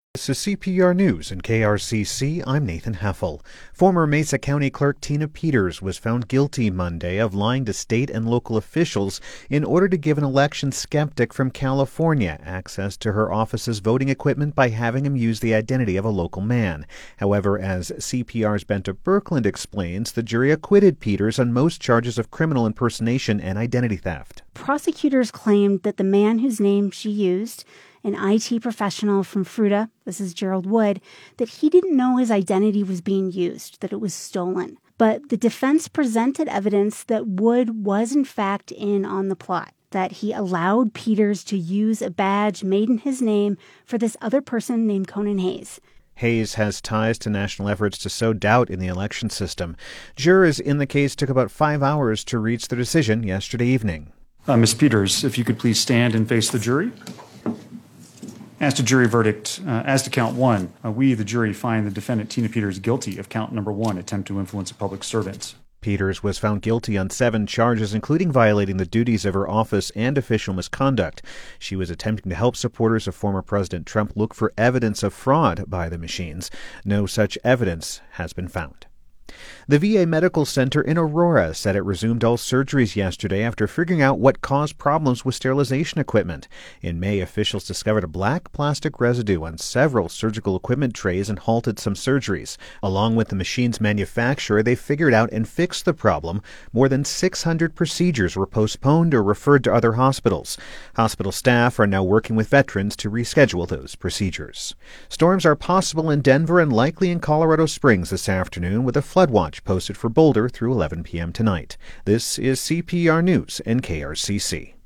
This is CPR News and KRCC. I'm Nathan Heffel. Former Mesa County Clerk Tina Peters was found guilty Monday of lying to state and local officials in order to give an election skeptic from California access to her office's voting equipment by having him use the identity of a local man. However, as CPR's Benta Birkeland explains, the jury acquitted Peters on most charges of criminal impersonation and identity theft. Prosecutors claimed that the man whose name she used, an IT professional from Fruta, this is Gerald Wood, that he didn't know his identity was being used, that it was stolen. But the defense presented evidence that Wood was in fact in on the plot, that he allowed Peters to use a badge made in his name for this other person named Conan Hayes. Hayes has ties to national efforts to sow doubt in the election system. Jurors in the case took about 5 hours to reach their decision yesterday evening. Ms. Peters, if you could please stand and face the jury. As to jury verdict, as to count one, we, the jury, find the defendant Tina Peters guilty of count number 1, attempt to influence a public servant. Peters was found guilty on 7 charges, including violating the duties of her office and official misconduct. She was attempting to help supporters of former President Trump look for evidence of fraud by the machines. No such evidence has been found. The VA Medical Center in Aurora said it resumed all surgeries yesterday after figuring out what caused problems with sterilization equipment. In May, officials discovered a black plastic residue on several surgical equipment trays and halted some surgeries. Along with the machine's manufacturer, they figured out and fixed the problem. More than 600 procedures were postponed or referred to other hospitals. Hospital staff are now working with veterans to reschedule those procedures. Storms are possible in Denver and likely in Colorado Springs this afternoon, with a flood watch posted for Boulder through 11 p.m. tonight. This is CPR News and KRCC.